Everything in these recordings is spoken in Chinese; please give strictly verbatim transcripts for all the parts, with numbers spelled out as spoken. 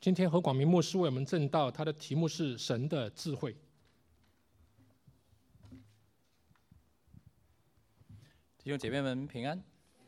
今天何广明牧师为我们证道，他的题目是神的智慧。 弟兄姐妹们平安。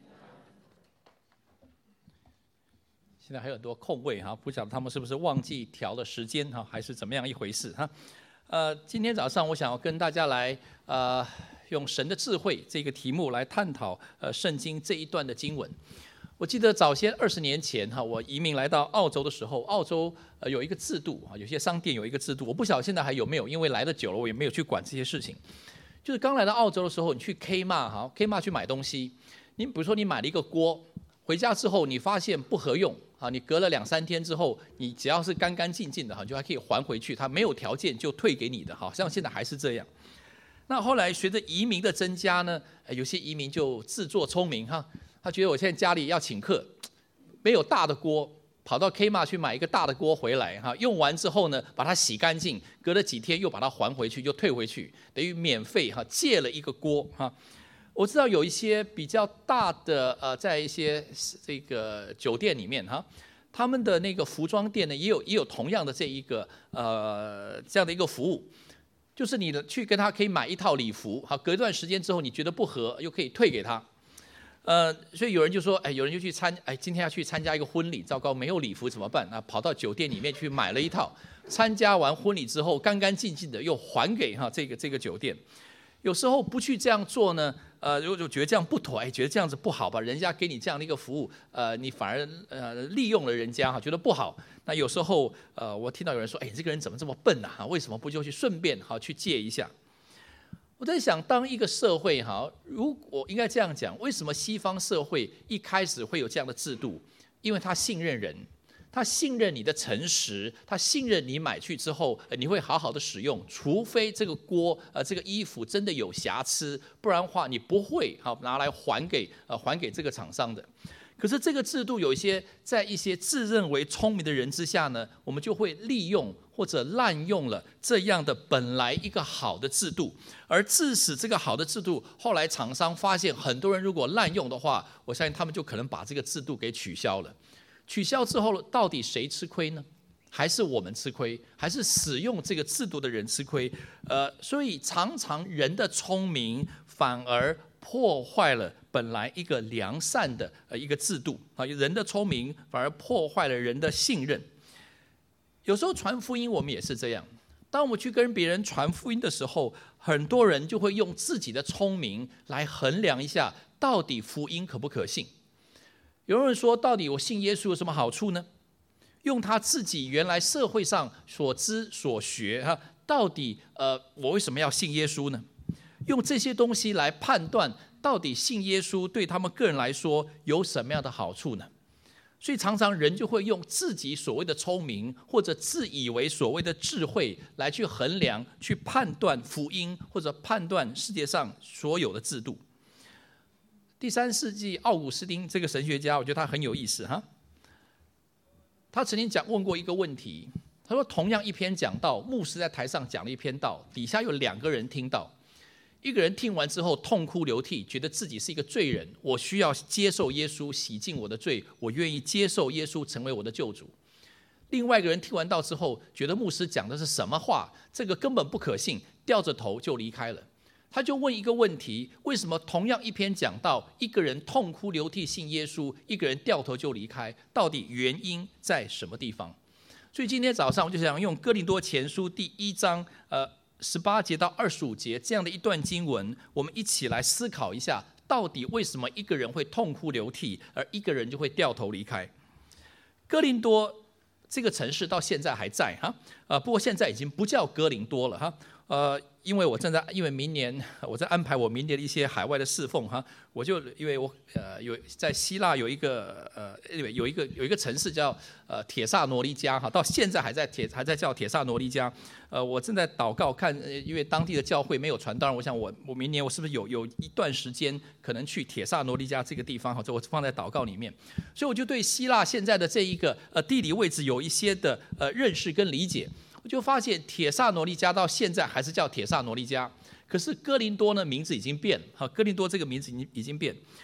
现在还有很多空位哈，不晓得他们是不是忘记调了时间哈，还是怎么样一回事哈？呃，今天早上我想要跟大家来呃用神的智慧这个题目来探讨呃圣经这一段的经文。我记得早先二十年前哈，我移民来到澳洲的时候，澳洲呃有一个制度啊，有些商店有一个制度，我不晓得现在还有没有，因为来的久了，我也没有去管这些事情。就是刚来到澳洲的时候，你去 Kmart 哈 ，Kmart 去买东西，你比如说你买了一个锅，回家之后你发现不合用啊，你隔了两三天之后，你只要是干干净净的哈，就还可以还回去，它没有条件就退给你的，好像现在还是这样。那后来随着移民的增加呢，有些移民就自作聪明哈，他觉得我现在家里要请客，没有大的锅，跑到 Kmart 去买一个大的锅回来哈，用完之后呢，把它洗干净，隔了几天又把它还回去，又退回去，等于免费哈借了一个锅哈。我知道有一些比较大的呃，在一些这个酒店里面哈，他们的那个服装店呢，也有也有同样的这一个呃这样的一个服务，就是你去跟他可以买一套礼服，好，隔一段时间之后你觉得不合，又可以退给他。呃，所以有人就说，哎，有人就去参，哎，今天要去参加一个婚礼，糟糕，没有礼服怎么办？啊，跑到酒店里面去买了一套，参加完婚礼之后，干干净净的又还给哈这个这个酒店。有时候不去这样做呢，呃，如果就觉得这样不妥，哎，觉得这样子不好吧？人家给你这样的一个服务，呃，你反而呃利用了人家哈，觉得不好。那有时候呃，我听到有人说，哎，这个人怎么这么笨啊？为什么不就去顺便好去借一下？我在想，当一个社会哈，如果应该这样讲，为什么西方社会一开始会有这样的制度？因为他信任人。他信任你的诚实，他信任你买去之后，你会好好的使用，除非这个锅、呃这个衣服真的有瑕疵，不然的话你不会好拿来还给呃还给这个厂商的。可是这个制度有一些在一些自认为聪明的人之下呢，我们就会利用或者滥用了这样的本来一个好的制度，而致使这个好的制度后来厂商发现很多人如果滥用的话，我相信他们就可能把这个制度给取消了。取消之后，到底谁吃亏呢？还是我们吃亏？还是使用这个制度的人吃亏？呃，所以常常人的聪明反而破坏了本来一个良善的呃一个制度啊，人的聪明反而破坏了人的信任。有时候传福音我们也是这样，当我们去跟别人传福音的时候，很多人就会用自己的聪明来衡量一下，到底福音可不可信。有人说，到底我信耶稣有什么好处呢？用他自己原来社会上所知所学哈，到底呃我为什么要信耶稣呢？用这些东西来判断，到底信耶稣对他们个人来说有什么样的好处呢？所以常常人就会用自己所谓的聪明，或者自以为所谓的智慧来去衡量、去判断福音，或者判断世界上所有的制度。第三世纪奥古斯丁这个神学家，我觉得他很有意思哈。他曾经讲问过一个问题，他说同样一篇讲道，牧师在台上讲了一篇道，底下有两个人听到，一个人听完之后痛哭流涕，觉得自己是一个罪人，我需要接受耶稣洗净我的罪，我愿意接受耶稣成为我的救主。另外一个人听完道之后，觉得牧师讲的是什么话，这个根本不可信，掉着头就离开了。他就问一个问题，为什么同样一篇讲道，一个人痛哭流涕信耶稣，一个人掉头就离开，到底原因在什么地方？所以今天早上我就想用哥林多前书第一章呃十八节到二十五节这样的一段经文，我们一起来思考一下，到底为什么一个人会痛哭流涕，而一个人就会掉头离开？哥林多这个城市到现在还在哈，呃，不过现在已经不叫哥林多了哈。呃，因为我正在，因为明年我在安排我明年的一些海外的侍奉哈，我就因为我呃有在希腊有一个呃有一个有一个城市叫呃帖萨罗尼迦哈，到现在还在帖还在叫帖萨罗尼迦，呃，我正在祷告看，因为当地的教会没有传，当然我想我我明年我是不是有有一段时间可能去帖萨罗尼迦这个地方哈，这我放在祷告里面，所以我就对希腊现在的这一个呃地理位置有一些的呃认识跟理解。我就发现帖萨罗尼迦到现在还是叫帖萨罗尼迦，可是哥林多呢名字已经变了，哥林多这个名字已经已经变。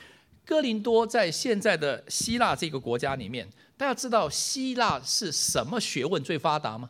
哥林多在现在的希腊这个国家里面，大家知道希腊是什么学问最发达吗？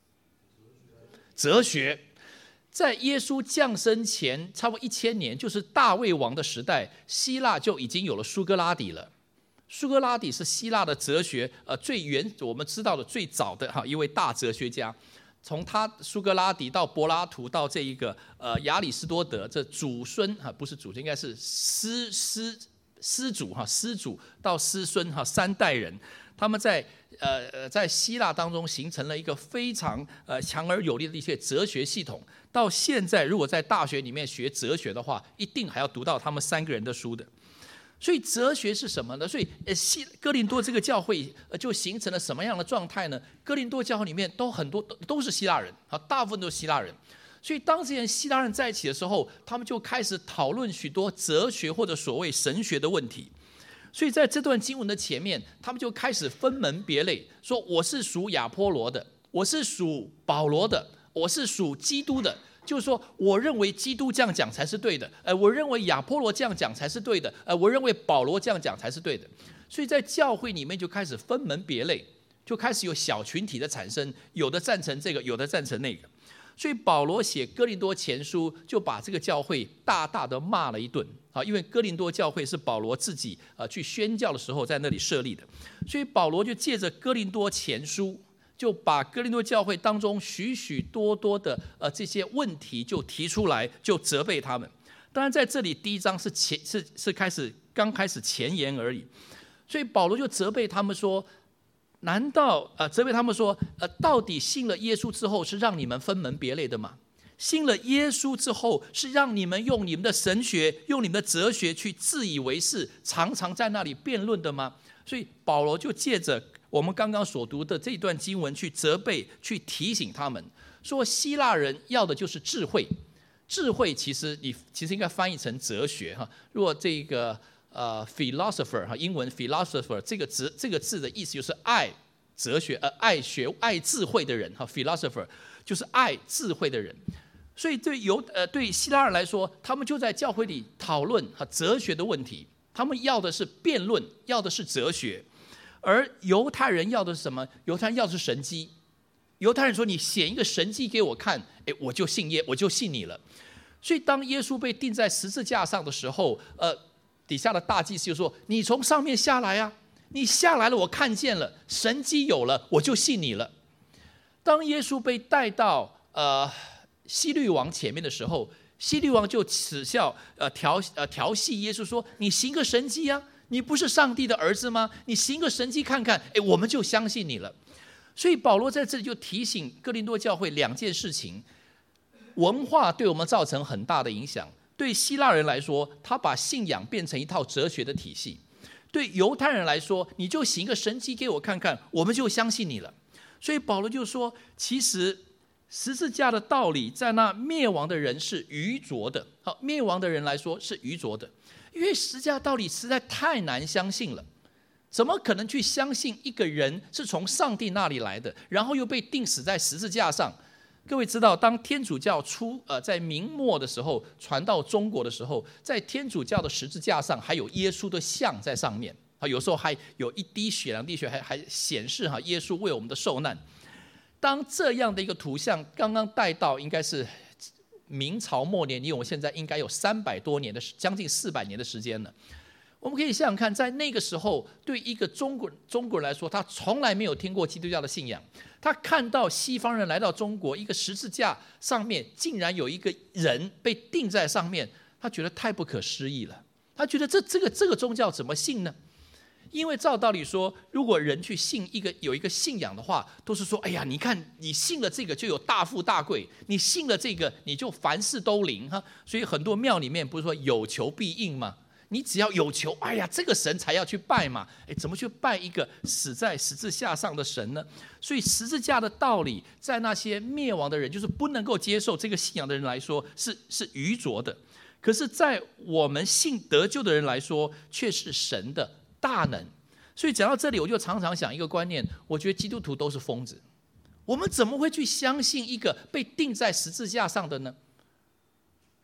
哲学。在耶稣降生前差不多一千年，就是大卫王的时代，希腊就已经有了苏格拉底了。苏格拉底是希腊的哲学呃最原我们知道的最早的哈一位大哲学家。从他苏格拉底到柏拉图到这一个呃亚里士多德，这祖孙哈不是祖孙，应该是师师师祖哈师祖到师孙哈三代人，他们在呃呃在希腊当中形成了一个非常呃强而有力的一些哲学系统。到现在，如果在大学里面学哲学的话，一定还要读到他们三个人的书的。所以哲学是什么呢？所以呃，西哥林多这个教会呃就形成了什么样的状态呢？哥林多教会里面都很多都都是希腊人啊，大部分都是希腊人。所以当这些希腊人在一起的时候，他们就开始讨论许多哲学或者所谓神学的问题。所以在这段经文的前面，他们就开始分门别类，说我是属亚波罗的，我是属保罗的，我是属基督的。就是说，我认为基督这样讲才是对的，呃，我认为亚波罗这样讲才是对的，呃，我认为保罗这样讲才是对的。所以在教会里面就开始分门别类，就开始有小群体的产生，有的赞成这个，有的赞成那个。所以保罗写哥林多前书，就把这个教会大大的骂了一顿啊，因为哥林多教会是保罗自己呃去宣教的时候在那里设立的，所以保罗就借着哥林多前书，就把哥林多教会当中许许多多的呃这些问题就提出来，就责备他们。当然在这里第一章是前是是开始刚开始前言而已，所以保罗就责备他们说，难道呃责备他们说，呃到底信了耶稣之后是让你们分门别类的吗？信了耶稣之后是让你们用你们的神学，用你们的哲学去自以为是，常常在那里辩论的吗？所以保罗就借着我们刚刚所读的这段经文去责备，去提醒他们说，希腊人要的就是智慧。智慧其实你其实应该翻译成哲学哈。如果这个呃 philosopher 哈，英文 philosopher 这个字这个字的意思就是爱哲学呃爱学爱智慧的人哈 ，philosopher 就是爱智慧的人。所以对犹呃对希腊人来说，他们就在教会里讨论哈哲学的问题，他们要的是辩论，要的是哲学。而犹太人要的是什么？犹太人要的是神迹。犹太人说：“你显一个神迹给我看，哎，我就信耶，我就信你了。”所以当耶稣被钉在十字架上的时候，呃，底下的大祭司就说：“你从上面下来啊，你下来了，我看见了，神迹有了，我就信你了。”当耶稣被带到呃希律王前面的时候，希律王就耻笑呃调呃调戏耶稣说：“你行个神迹啊！你不是上帝的儿子吗？你行个神迹看看，哎，我们就相信你了。”所以保罗在这里就提醒哥林多教会两件事情：文化对我们造成很大的影响。对希腊人来说，他把信仰变成一套哲学的体系；对犹太人来说，你就行个神迹给我看看，我们就相信你了。所以保罗就说，其实十字架的道理在那灭亡的人是愚拙的。好，灭亡的人来说是愚拙的，因为十字架道理实在太难相信了。怎么可能去相信一个人是从上帝那里来的，然后又被钉死在十字架上？各位知道，当天主教出呃在明末的时候传到中国的时候，在天主教的十字架上还有耶稣的像在上面啊，有时候还有一滴血两滴血，还还显示哈耶稣为我们的受难。当这样的一个图像刚刚带到，应该是明朝末年，因为我们现在应该有三百多年的将近四百年的时间了。我们可以想想看，在那个时候，对一个中国中国人来说，他从来没有听过基督教的信仰。他看到西方人来到中国，一个十字架上面竟然有一个人被钉在上面，他觉得太不可思议了。他觉得这这个这个宗教怎么信呢？因为照道理说，如果人去信一个有一个信仰的话，都是说，哎呀，你看你信了这个就有大富大贵，你信了这个你就凡事都灵哈。所以很多庙里面不是说有求必应吗？你只要有求，哎呀，这个神才要去拜嘛，哎，怎么去拜一个死在十字架上的神呢？所以十字架的道理，在那些灭亡的人，就是不能够接受这个信仰的人来说，是是愚拙的。可是，在我们信得救的人来说，却是神的大能。所以讲到这里，我就常常想一个观念，我觉得基督徒都是疯子。我们怎么会去相信一个被钉在十字架上的呢？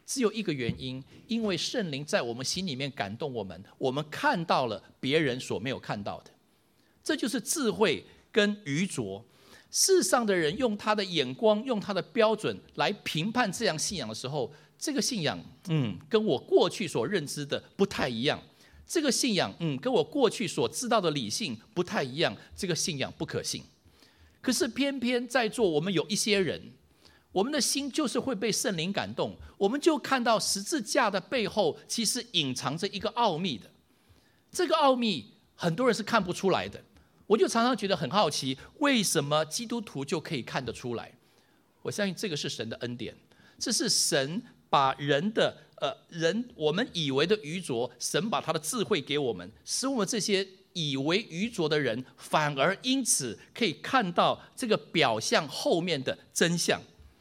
只有一个原因，因为圣灵在我们心里面感动我们，我们看到了别人所没有看到的。这就是智慧跟愚拙。世上的人用他的眼光，用他的标准来评判这样信仰的时候，这个信仰，嗯，跟我过去所认知的不太一样。这个信仰，嗯，跟我过去所知道的理性不太一样。这个信仰不可信。可是偏偏在座我们有一些人，我们的心就是会被圣灵感动，我们就看到十字架的背后其实隐藏着一个奥秘的。这个奥秘很多人是看不出来的。我就常常觉得很好奇，为什么基督徒就可以看得出来？我相信这个是神的恩典，这是神把人的呃人我们以为的愚拙，神把他的智慧给我们，使我们这些以为愚拙的人，反而因此可以看到这个表象后面的真相。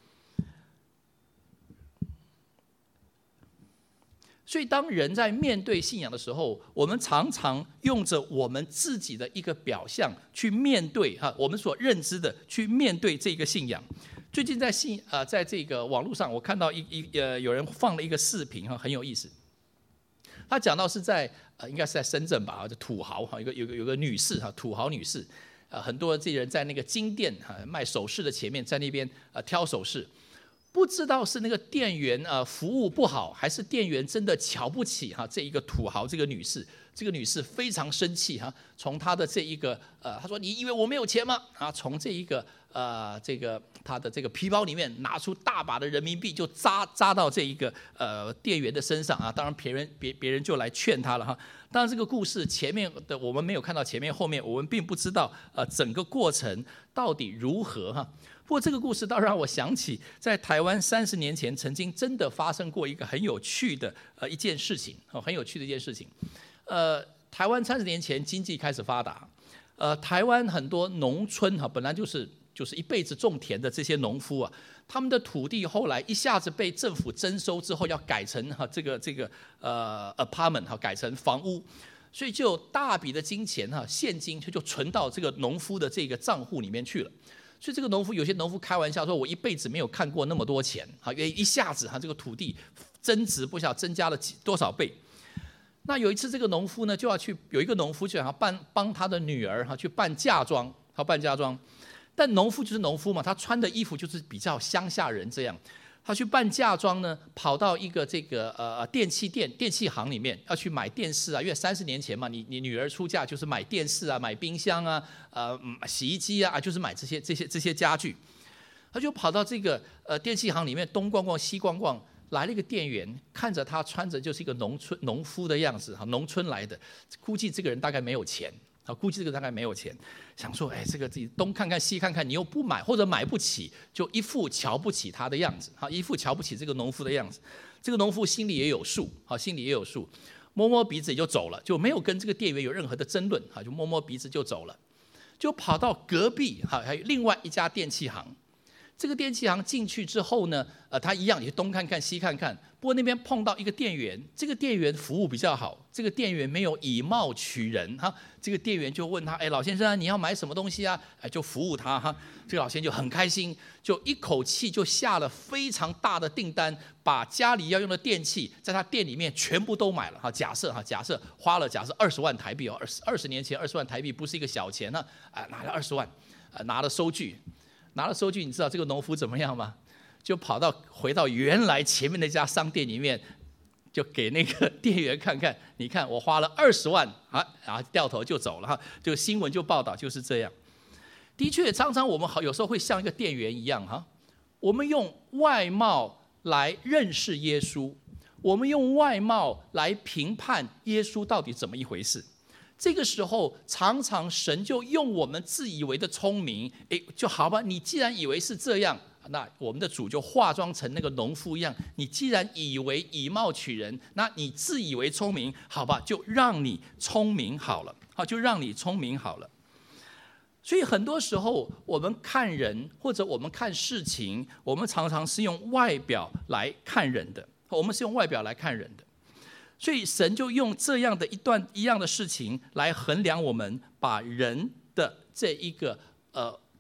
所以当人在面对信仰的时候，我们常常用着我们自己的一个表象去面对哈，我们所认知的去面对这个信仰。最近在信呃，在这个网络上，我看到一一呃有人放了一个视频哈，很有意思。他讲到是在呃应该是在深圳吧，就土豪哈，有个有个有个女士哈，土豪女士，呃很多这些人在那个金店哈卖首饰的前面，在那边呃挑首饰。不知道是那个店员呃服务不好，还是店员真的瞧不起哈这一个土豪这个女士。这个女士非常生气哈，从她的这一个呃，她说你以为我没有钱吗？啊，从这一个呃这个她的这个皮包里面拿出大把的人民币，就扎扎到这一个呃店员的身上啊。当然别人别别人就来劝她了哈。当然这个故事前面的我们没有看到前面后面，我们并不知道呃整个过程到底如何哈。不过这个故事倒让我想起，在台湾三十年前曾经真的发生过一个很有趣的呃一件事情，哦，很有趣的一件事情。呃，台湾三十年前经济开始发达，呃，台湾很多农村哈，本来就是就是一辈子种田的这些农夫啊，他们的土地后来一下子被政府征收之后，要改成哈这个这个呃 apartment 哈，改成房屋。所以就有大笔的金钱哈，现金就就存到这个农夫的这个账户里面去了。所以这个农夫，有些农夫开玩笑说：“我一辈子没有看过那么多钱，哈，因为一下子哈这个土地增值不晓得增加了几多少倍。”那有一次，这个农夫呢就要去，有一个农夫就想要办帮他的女儿哈去办嫁妆，他办嫁妆，但农夫就是农夫嘛，他穿的衣服就是比较乡下人这样。他去办嫁妆呢，跑到一个这个呃电器店、电器行里面要去买电视啊，因为三十年前嘛，你你女儿出嫁就是买电视啊、买冰箱啊、呃洗衣机啊，就是买这些这些这些家具。他就跑到这个呃电器行里面东逛逛西逛逛，来了一个店员，看着他穿着就是一个农村农夫的样子哈，农村来的，估计这个人大概没有钱。啊，估计这个大概没有钱，想说，哎，这个自己东看看西看看，你又不买或者买不起，就一副瞧不起他的样子，好，一副瞧不起这个农夫的样子。这个农夫心里也有数，好，心里也有数，摸摸鼻子也就走了，就没有跟这个店员有任何的争论，哈，就摸摸鼻子就走了，就跑到隔壁，哈，还有另外一家电器行。这个电器行进去之后呢，呃，他一样也东看看西看看，不过那边碰到一个店员，这个店员服务比较好，这个店员没有以貌取人哈，这个店员就问他，哎，老先生啊，你要买什么东西啊？哎，就服务他哈，这个老先生就很开心，就一口气就下了非常大的订单，把家里要用的电器在他店里面全部都买了哈。假设哈，假设花了假设二十万台币哦，二十二十年前二十万台币不是一个小钱呢，啊，拿了二十万，啊，拿了收据。拿了收据，你知道这个农夫怎么样吗？就跑到回到原来前面那家商店里面，就给那个店员看看，你看我花了二十万啊，然后掉头就走了哈。就新闻就报道就是这样。的确，常常我们好有时候会像一个店员一样哈，我们用外貌来认识耶稣，我们用外貌来评判耶稣到底怎么一回事。这个时候，常常神就用我们自以为的聪明，哎，就好吧。你既然以为是这样，那我们的主就化妆成那个农夫一样。你既然以为以貌取人，那你自以为聪明，好吧，就让你聪明好了，好，就让你聪明好了。所以很多时候，我们看人或者我们看事情，我们常常是用外表来看人的，我们是用外表来看人的。所以神就用这样的一段一样的事情来衡量我们，把人的这一个呃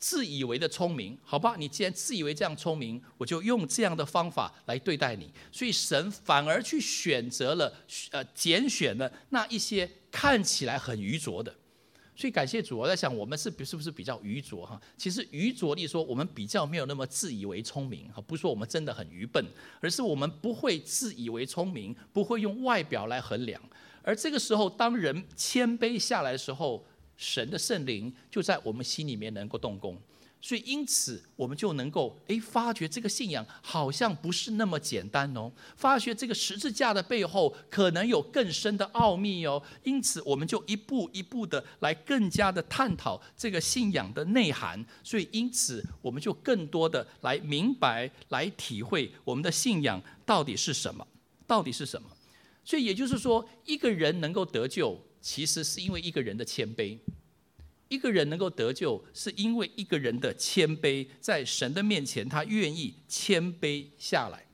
自以为的聪明，好吧？你既然自以为这样聪明，我就用这样的方法来对待你。所以神反而去选择了，呃，拣选了那一些看起来很愚拙的。所以感谢主，我在想我们是不是不是比较愚拙哈？其实愚拙地说，我们比较没有那么自以为聪明哈，不是说我们真的很愚笨，而是我们不会自以为聪明，不会用外表来衡量。而这个时候，当人谦卑下来的时候，神的圣灵就在我们心里面能够动工。所以因此我们就能够诶发觉这个信仰好像不是那么简单哦，发觉这个十字架的背后可能有更深的奥秘哦。因此我们就一步一步的来更加的探讨这个信仰的内涵。所以因此我们就更多的来明白来体会我们的信仰到底是什么，到底是什么。所以也就是说，一个人能够得救，其实是因为一个人的谦卑。一个人能够得救，是因为一个人的谦卑，在神的面前，他愿意谦卑下来。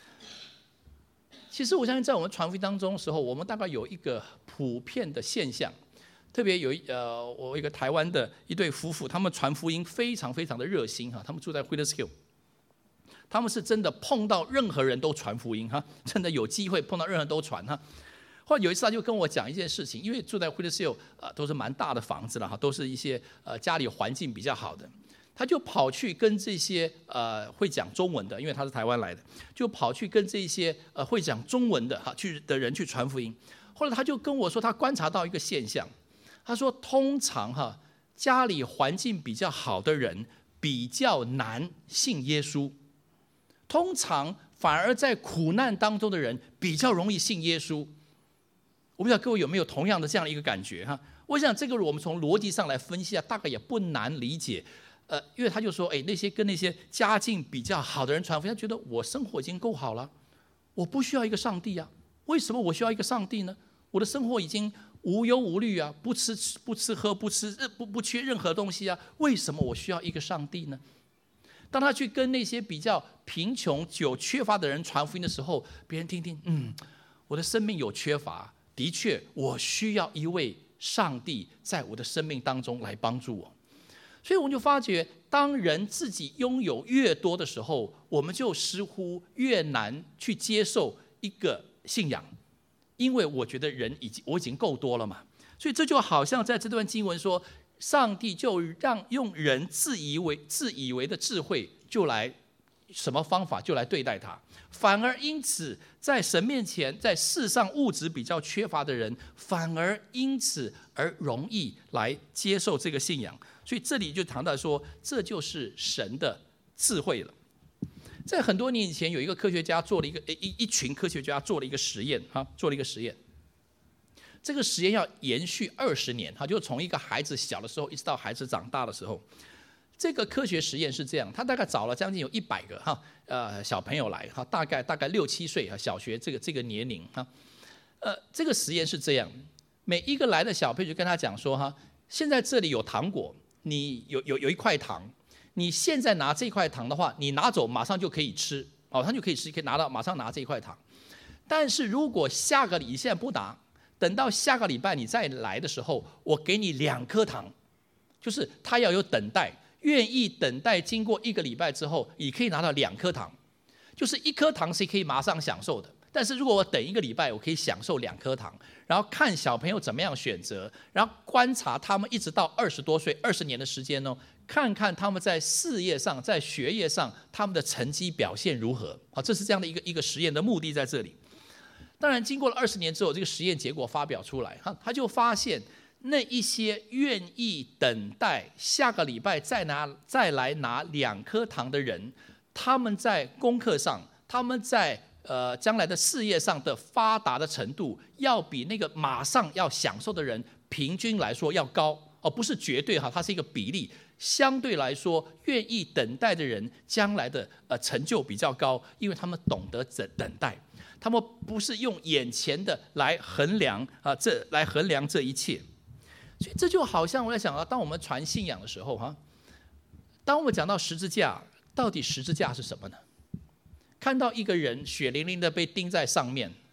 其实我相信，在我们传福音当中的时候，我们大概有一个普遍的现象，特别有一呃，我一个台湾的一对夫妇，他们传福音非常非常的热心哈，他们住在 Wheelershill， 他们是真的碰到任何人都传福音哈，真的有机会碰到任何人都传哈。后来有一次，他就跟我讲一件事情，因为住在 Wheelershill， 呃，都是蛮大的房子了哈，都是一些呃家里环境比较好的，他就跑去跟这些呃会讲中文的，因为他是台湾来的，就跑去跟这些呃会讲中文的哈去的人去传福音。后来他就跟我说，他观察到一个现象，他说通常哈家里环境比较好的人比较难信耶稣，通常反而在苦难当中的人比较容易信耶稣。我不知道各位有没有同样的这样的一个感觉哈？我想这个我们从逻辑上来分析啊，大概也不难理解。呃，因为他就说，哎，那些跟那些家境比较好的人传福音，他觉得我生活已经够好了，我不需要一个上帝啊。为什么我需要一个上帝呢？我的生活已经无忧无虑啊，不吃不吃喝不吃不不缺任何东西啊，为什么我需要一个上帝呢？当他去跟那些比较贫穷有缺乏的人传福音的时候，别人听听，嗯，我的生命有缺乏。的确，我需要一位上帝在我的生命当中来帮助我。所以我们就发觉，当人自己拥有越多的时候，我们就似乎越难去接受一个信仰，因为我觉得人已经我已经够多了嘛。所以这就好像在这段经文说，上帝就让用人自以为自以为的智慧，就来什么方法就来对待他。反而因此，在神面前，在世上物质比较缺乏的人，反而因此而容易来接受这个信仰。所以这里就谈到说，这就是神的智慧了。在很多年以前，有一个科学家做了一个一一群科学家做了一个实验哈，做了一个实验。这个实验要延续二十年哈，就从一个孩子小的时候，一直到孩子长大的时候。这个科学实验是这样，他大概找了将近有一百个哈呃小朋友来哈，大概大概六七岁哈，小学这个这个年龄哈，呃这个实验是这样，每一个来的小朋友就跟他讲说哈，现在这里有糖果，你有有有一块糖，你现在拿这块糖的话，你拿走马上就可以吃哦，他就可以吃，可以拿到马上拿这一块糖。但是如果下个你现在不拿，等到下个礼拜你再来的时候，我给你两颗糖，就是他要有等待。愿意等待经过一个礼拜之后，你可以拿到两颗糖，就是一颗糖是可以马上享受的。但是如果我等一个礼拜，我可以享受两颗糖，然后看小朋友怎么样选择，然后观察他们一直到二十多岁，二十年的时间哦，看看他们在事业上、在学业上他们的成绩表现如何。好，这是这样的一个一个实验的目的在这里。当然，经过了二十年之后，这个实验结果发表出来，哈，他就发现。那一些愿意等待下个礼拜再拿再来拿两颗糖的人，他们在功课上，他们在呃将来的事业上的发达的程度，要比那个马上要享受的人平均来说要高哦，不是绝对哈，它是一个比例。相对来说，愿意等待的人，将来的呃成就比较高，因为他们懂得等等待，他们不是用眼前的来衡量啊，这来衡量这一切。所以这就好像我在想啊，当我们传信仰的时候哈，当我们讲到十字架，到底十字架是什么呢？看到一个人血淋淋的被钉在上面，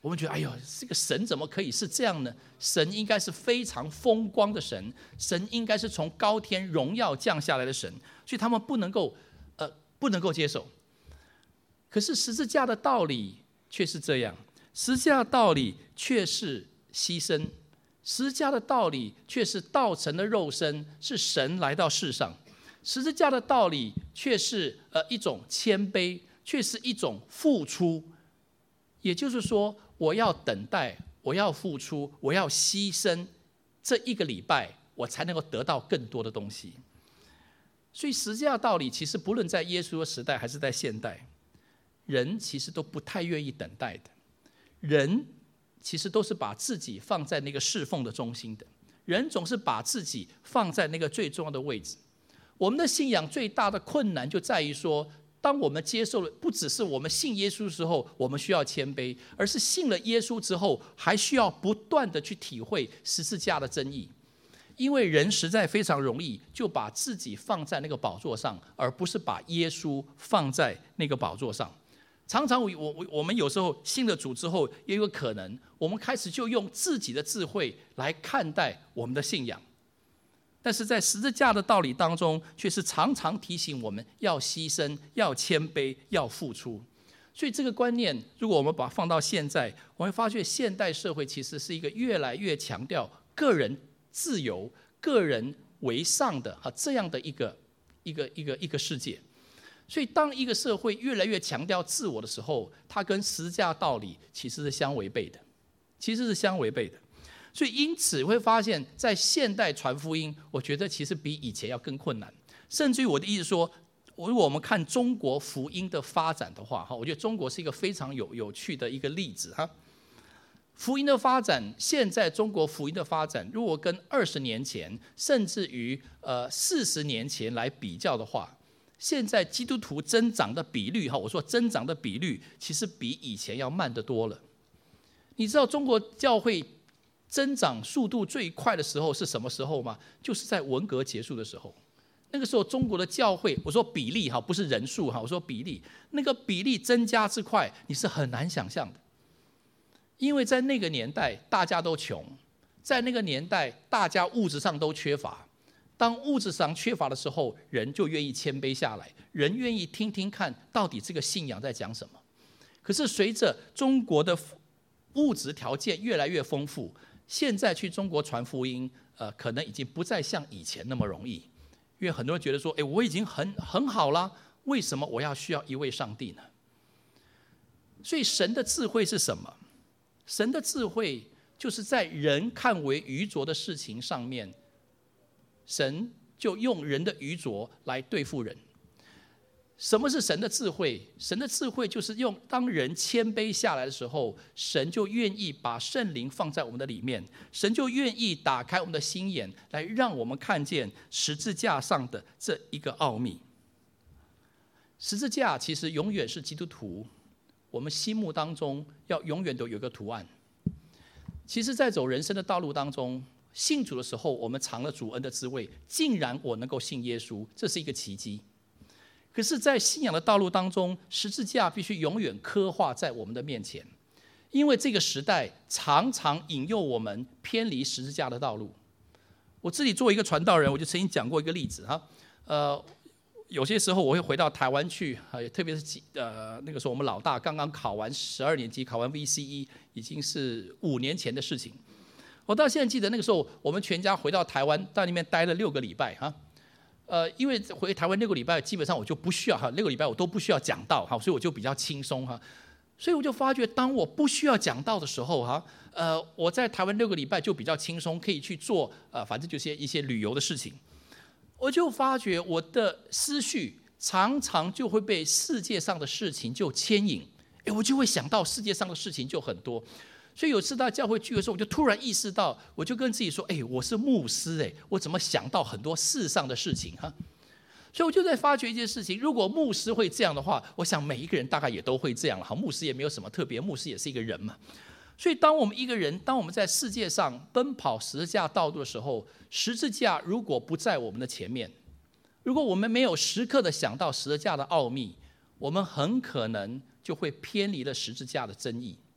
我们觉得，哎呦，这个神怎么可以是这样呢？神应该是非常风光的神，神应该是从高天荣耀降下来的神，所以他们不能够，呃，不能够接受。可是十字架的道理却是这样，十字架的道理却是牺牲，十字架的道理却是道成的肉身，是神来到世上。十字架的道理却是呃一种谦卑，却是一种付出。也就是说，我要等待，我要付出，我要牺牲，这一个礼拜我才能够得到更多的东西。所以十字架的道理其实不论在耶稣的时代还是在现代，人其实都不太愿意等待的。人其实都是把自己放在那个侍奉的中心的，人总是把自己放在那个最重要的位置。我们的信仰最大的困难就在于说，当我们接受了，不只是我们信耶稣的时候我们需要谦卑，而是信了耶稣之后还需要不断的去体会十字架的真义。因为人实在非常容易就把自己放在那个宝座上，而不是把耶稣放在那个宝座上。常常我我我们有时候信了主之后，也有可能我们开始就用自己的智慧来看待我们的信仰，但是在十字架的道理当中，却是常常提醒我们要牺牲、要谦卑、要付出。所以这个观念，如果我们把它放到现在，我会发觉现代社会其实是一个越来越强调个人自由、个人为上的这样的一个一个一个一个世界。所以当一个社会越来越强调自我的时候，它跟十字架道理其实是相违背的，其实是相违背的。所以因此会发现在现代传福音，我觉得其实比以前要更困难。甚至于我的意思说，如果我们看中国福音的发展的话，我觉得中国是一个非常有有趣的一个例子。福音的发展，现在中国福音的发展，如果跟二十年前甚至于呃四十年前来比较的话，现在基督徒增长的比率，我说增长的比率其实比以前要慢得多了。你知道中国教会增长速度最快的时候是什么时候吗？就是在文革结束的时候。那个时候中国的教会，我说比例不是人数，我说比例，那个比例增加之快，你是很难想象的。因为在那个年代大家都穷，在那个年代大家物质上都缺乏。当物质上缺乏的时候，人就愿意谦卑下来，人愿意听听看到底这个信仰在讲什么。可是随着中国的物质条件越来越丰富，现在去中国传福音，呃，可能已经不再像以前那么容易。因为很多人觉得说，哎，我已经很很好啦，为什么我要需要一位上帝呢？所以神的智慧是什么？神的智慧就是在人看为愚拙的事情上面，神就用人的愚拙来对付人。什么是神的智慧？神的智慧就是用当人谦卑下来的时候，神就愿意把圣灵放在我们的里面，神就愿意打开我们的心眼，来让我们看见十字架上的这一个奥秘。十字架其实永远是基督徒我们心目当中要永远都有一个图案。其实在走人生的道路当中，信主的时候我们尝了主恩的滋味，竟然我能够信耶稣，这是一个奇迹。可是在信仰的道路当中，十字架必须永远刻画在我们的面前，因为这个时代常常引诱我们偏离十字架的道路。我自己作为一个传道人，我就曾经讲过一个例子哈，呃，有些时候我会回到台湾去，特别是呃那个时候我们老大刚刚考完十二年级，考完 V C E， 已经是五年前的事情。我到现在记得那个时候，我们全家回到台湾，在那边待了六个礼拜哈。呃，因为回台湾六个礼拜，基本上我就不需要哈，六个礼拜我都不需要讲道哈，所以我就比较轻松哈。所以我就发觉，当我不需要讲道的时候哈，呃，我在台湾六个礼拜就比较轻松，可以去做呃，反正就是一些旅游的事情。我就发觉我的思绪常常就会被世界上的事情就牵引，哎，我就会想到世界上的事情就很多。所以有次到教会聚会的时候，我就突然意识到，我就跟自己说，哎，我是牧师，哎，我怎么想到很多世上的事情哈？所以我就在发觉一件事情，如果牧师会这样的话，我想每一个人大概也都会这样了。好，牧师也没有什么特别，牧师也是一个人嘛。所以当我们一个人，当我们在世界上奔跑十字架道路的时候，十字架如果不在我们的前面，如果我们没有时刻的想到十字架的奥秘，我们很可能就会偏离了十字架的真意。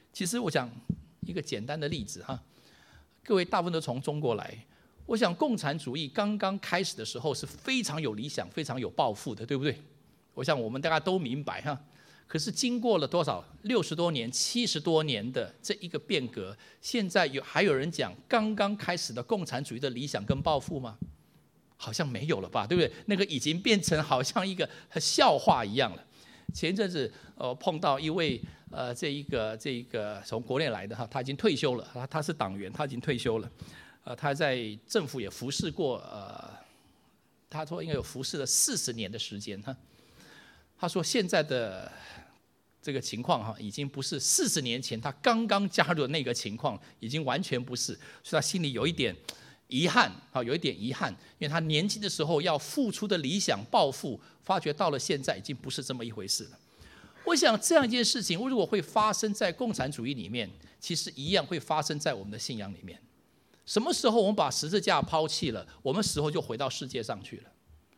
其实我讲一个简单的例子哈，各位大部分都从中国来，我想共产主义刚刚开始的时候是非常有理想、非常有抱负的，对不对？我想我们大家都明白哈。可是经过了多少六十多年、七十多年的这一个变革，现在有还有人讲刚刚开始的共产主义的理想跟抱负吗？好像没有了吧，对不对？那个已经变成好像一个笑话一样了。前一阵子呃碰到一位呃这一个这一个从国内来的哈，他已经退休了，他他是党员，他已经退休了，呃他在政府也服侍过，呃他说应该有服侍了四十年的时间哈。他说现在的这个情况哈，已经不是四十年前他刚刚加入的那个情况，已经完全不是，所以他心里有一点遗憾啊，有一点遗憾，因为他年轻的时候要付出的理想抱负，发觉到了现在已经不是这么一回事了。我想这样一件事情，如果会发生在共产主义里面，其实一样会发生在我们的信仰里面。什么时候我们把十字架抛弃了，我们时候就回到世界上去了。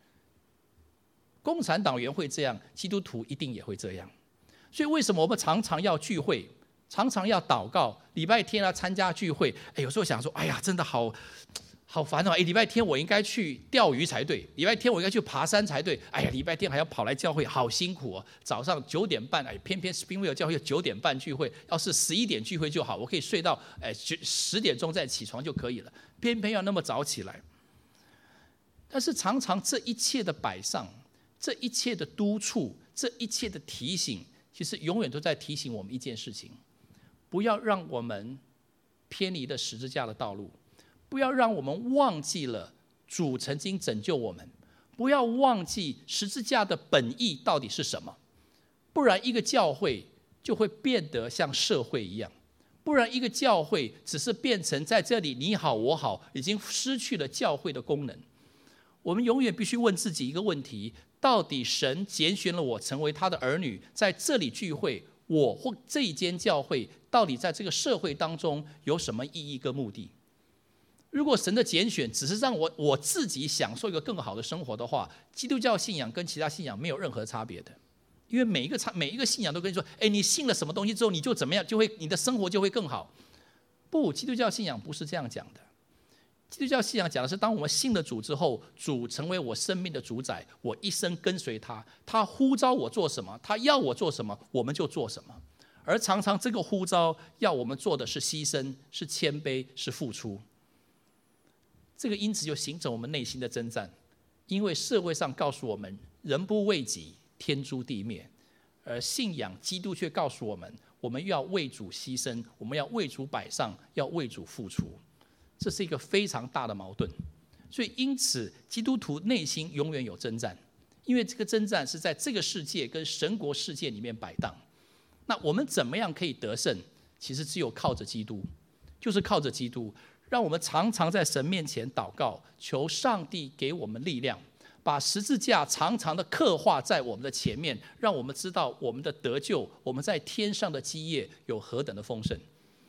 共产党员会这样，基督徒一定也会这样。所以为什么我们常常要聚会，常常要祷告，礼拜天要参加聚会？哎，有时候想说，哎呀，真的好好烦哦！哎，礼拜天我应该去钓鱼才对，礼拜天我应该去爬山才对。哎呀，礼拜天还要跑来教会，好辛苦哦！早上九点半，哎，偏偏 Springville 教会九点半聚会，要是十一点聚会就好，我可以睡到哎十点钟再起床就可以了，偏偏要那么早起来。但是常常这一切的摆上，这一切的督促，这一切的提醒，其实永远都在提醒我们一件事情：不要让我们偏离了十字架的道路，不要让我们忘记了主曾经拯救我们，不要忘记十字架的本意到底是什么。不然一个教会就会变得像社会一样，不然一个教会只是变成在这里你好我好，已经失去了教会的功能。我们永远必须问自己一个问题：到底神拣选了我成为他的儿女，在这里聚会，我或这一间教会到底在这个社会当中有什么意义跟目的？如果神的拣选只是让我我自己享受一个更好的生活的话，基督教信仰跟其他信仰没有任何差别的。因为每一个差每一个信仰都跟你说，哎，你信了什么东西之后，你就怎么样，就会你的生活就会更好。不，基督教信仰不是这样讲的。基督教信仰讲的是，当我们信了主之后，主成为我生命的主宰，我一生跟随他，他呼召我做什么，他要我做什么，我们就做什么。而常常这个呼召要我们做的是牺牲，是谦卑，是付出。这个因此就形成我们内心的征战，因为社会上告诉我们人不为己，天诛地灭，而信仰基督却告诉我们，我们要为主牺牲，我们要为主摆上，要为主付出。这是一个非常大的矛盾，所以因此基督徒内心永远有征战，因为这个征战是在这个世界跟神国世界里面摆荡。那我们怎么样可以得胜？其实只有靠着基督，就是靠着基督，让我们常常在神面前祷告，求上帝给我们力量，把十字架常常的刻画在我们的前面，让我们知道我们的得救，我们在天上的基业有何等的丰盛。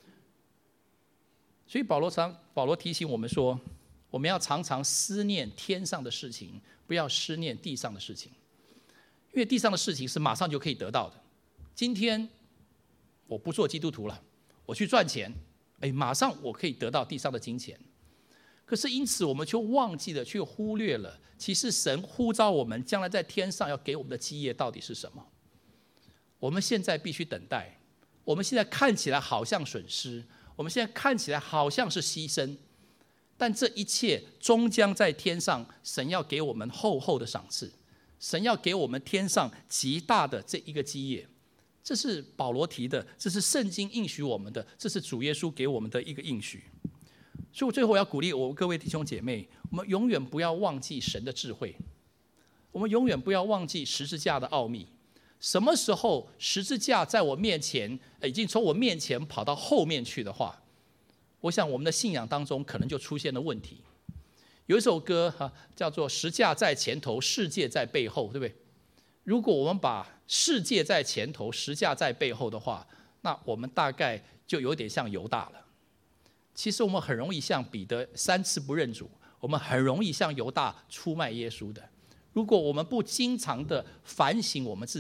所以保罗常保罗提醒我们说，我们要常常思念天上的事情，不要思念地上的事情，因为地上的事情是马上就可以得到的。今天我不做基督徒了，我去赚钱，哎，马上我可以得到地上的金钱。可是因此我们却忘记了，却忽略了，其实神呼召我们将来在天上要给我们的基业到底是什么。我们现在必须等待，我们现在看起来好像损失，我们现在看起来好像是牺牲，但这一切终将在天上，神要给我们厚厚的赏赐，神要给我们天上极大的这一个基业。这是保罗提的，这是圣经应许我们的，这是主耶稣给我们的一个应许。所以我最后要鼓励我各位弟兄姐妹，我们永远不要忘记神的智慧，我们永远不要忘记十字架的奥秘。什么时候十字架在我面前，已经从我面前跑到后面去的话，我想我们的信仰当中可能就出现了问题。有一首歌哈，叫做十架在前头，世界在背后，对不对？如果我们把世界在前头，十架在背后的话，那我们大概就有点像犹大了。其实我们很容易像彼得三次不认主，我们很容易像犹大出卖耶稣的。如果我们不经常的反省我们自己，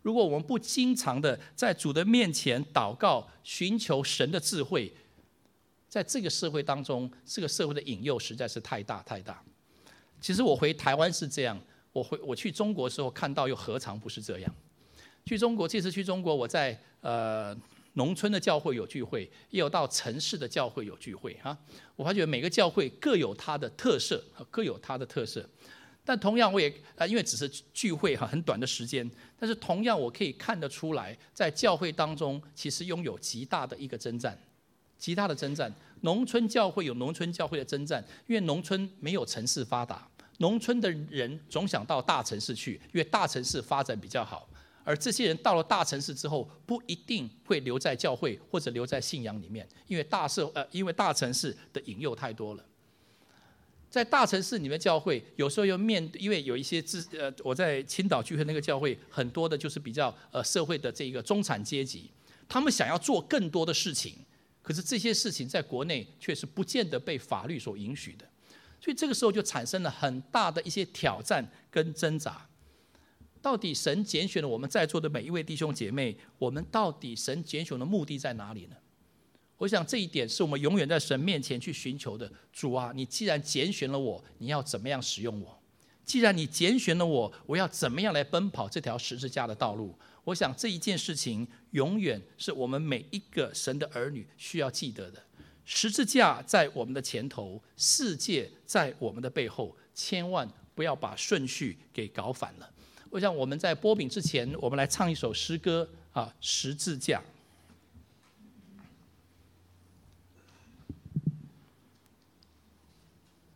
如果我们不经常的在主的面前祷告，寻求神的智慧，在这个社会当中，这个社会的引诱实在是太大太大。其实我回台湾是这样，我回我去中国的时候看到又何尝不是这样？去中国，这次去中国，我在呃农村的教会有聚会，也有到城市的教会有聚会哈。我发觉每个教会各有它的特色，各有它的特色。但同样，我也呃，因为只是聚会哈，很短的时间，但是同样我可以看得出来，在教会当中，其实拥有极大的一个征战，极大的征战。农村教会有农村教会的征战，因为农村没有城市发达，农村的人总想到大城市去，因为大城市发展比较好。而这些人到了大城市之后，不一定会留在教会或者留在信仰里面，因为大社呃，因为大城市的引诱太多了。在大城市里面，教会有时候又面，因为有一些自呃，我在青岛聚会那个教会，很多的就是比较呃社会的这个中产阶级，他们想要做更多的事情，可是这些事情在国内却是不见得被法律所允许的，所以这个时候就产生了很大的一些挑战跟挣扎。到底神拣选了我们在座的每一位弟兄姐妹，我们到底神拣选的目的在哪里呢？我想这一点是我们永远在神面前去寻求的。主啊，你既然拣选了我，你要怎么样使用我？既然你拣选了我，我要怎么样来奔跑这条十字架的道路？我想这一件事情永远是我们每一个神的儿女需要记得的。十字架在我们的前头，世界在我们的背后，千万不要把顺序给搞反了。我想我们在播饼之前，我们来唱一首诗歌啊，十字架。